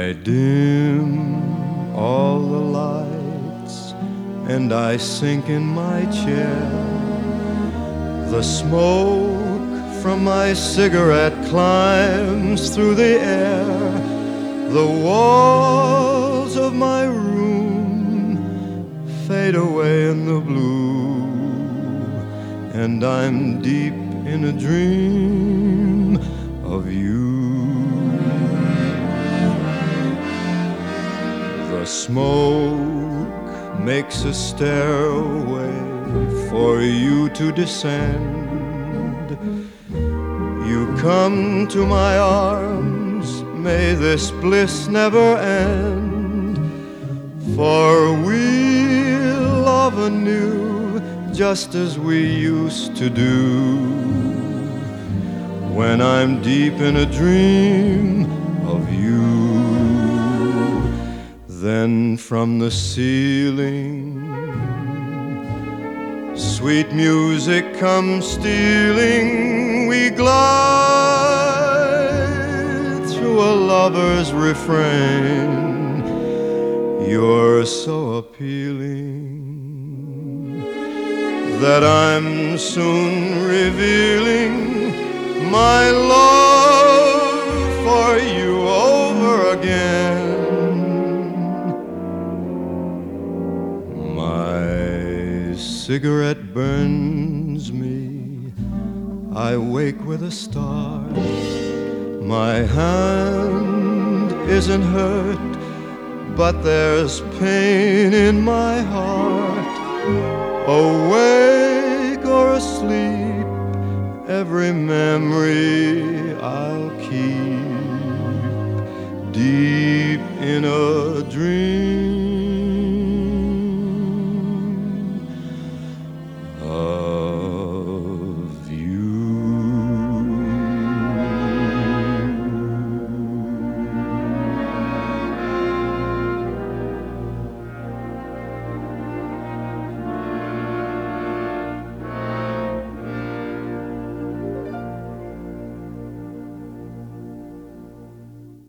I dim all the lights and I sink in my chair. The smoke from my cigarette climbs through the air. The walls of my room fade away in the blue, and I'm deep in a dream of you. The smoke makes a stairway for you to descend. You come to my arms, may this bliss never end. For we'll love anew, just as we used to do, when I'm deep in a dream of you. Then from the ceiling, sweet music comes stealing. We glide through a lover's refrain. You're so appealing that I'm soon revealing my love for you over again. My cigarette burns me, I wake with a start. My hand isn't hurt, but there's pain in my heart. Awake or asleep, every memory I'll keep deep in a dream